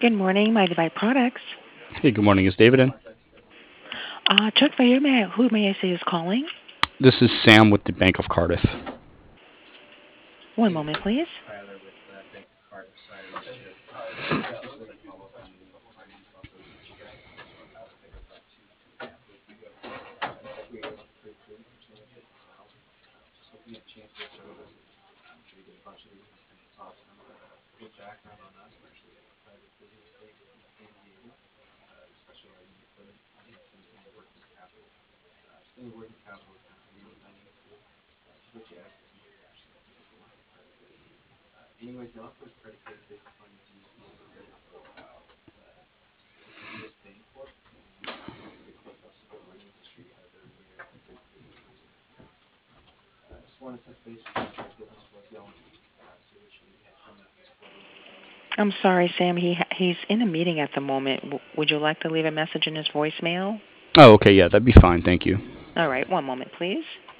Good morning, my Divide Products. Hey, good morning. Is David in? Chuck Fayer, who may I say is calling? This is Sam with the Bank of Cardiff. One moment, please. I'm sorry, Sam. He's in a meeting at the moment. Would you like to leave a message in his voicemail? Oh, okay, yeah, that'd be fine. Thank you. All right, one moment, please.